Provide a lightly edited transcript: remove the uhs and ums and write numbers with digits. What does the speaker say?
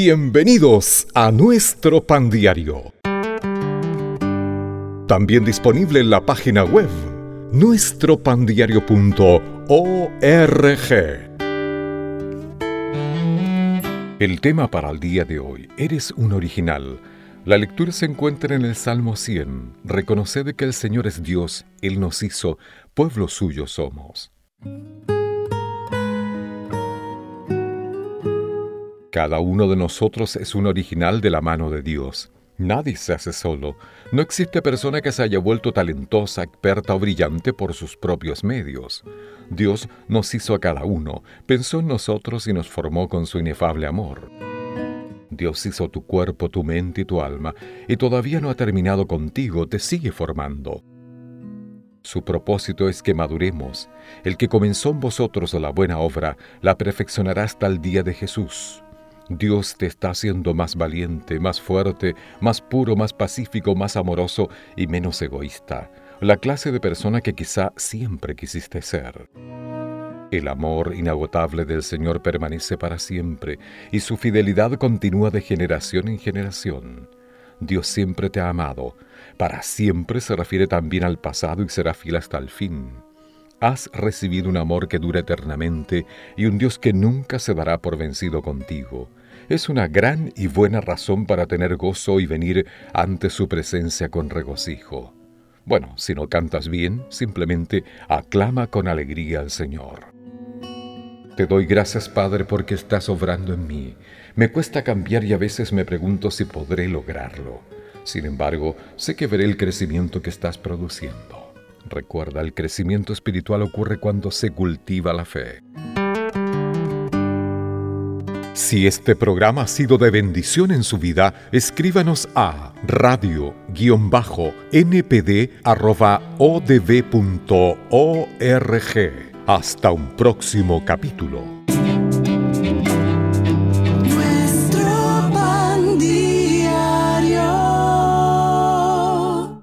Bienvenidos a nuestro Pan Diario. También disponible en la página web nuestropandiario.org. El tema para el día de hoy: eres un original. La lectura se encuentra en el Salmo 100. Reconoced que el Señor es Dios, Él nos hizo, pueblo suyo somos. Cada uno de nosotros es un original de la mano de Dios. Nadie se hace solo. No existe persona que se haya vuelto talentosa, experta o brillante por sus propios medios. Dios nos hizo a cada uno, pensó en nosotros y nos formó con su inefable amor. Dios hizo tu cuerpo, tu mente y tu alma, y todavía no ha terminado contigo, te sigue formando. Su propósito es que maduremos. El que comenzó en vosotros la buena obra, la perfeccionará hasta el día de Jesús. Dios te está haciendo más valiente, más fuerte, más puro, más pacífico, más amoroso y menos egoísta. La clase de persona que quizá siempre quisiste ser. El amor inagotable del Señor permanece para siempre y su fidelidad continúa de generación en generación. Dios siempre te ha amado. Para siempre se refiere también al pasado y será fiel hasta el fin. Has recibido un amor que dura eternamente y un Dios que nunca se dará por vencido contigo. Es una gran y buena razón para tener gozo y venir ante su presencia con regocijo. Bueno, si no cantas bien, simplemente aclama con alegría al Señor. Te doy gracias, Padre, porque estás obrando en mí. Me cuesta cambiar y a veces me pregunto si podré lograrlo. Sin embargo, sé que veré el crecimiento que estás produciendo. Recuerda, el crecimiento espiritual ocurre cuando se cultiva la fe. Si este programa ha sido de bendición en su vida, escríbanos a radio-npd@odb.org. Hasta un próximo capítulo.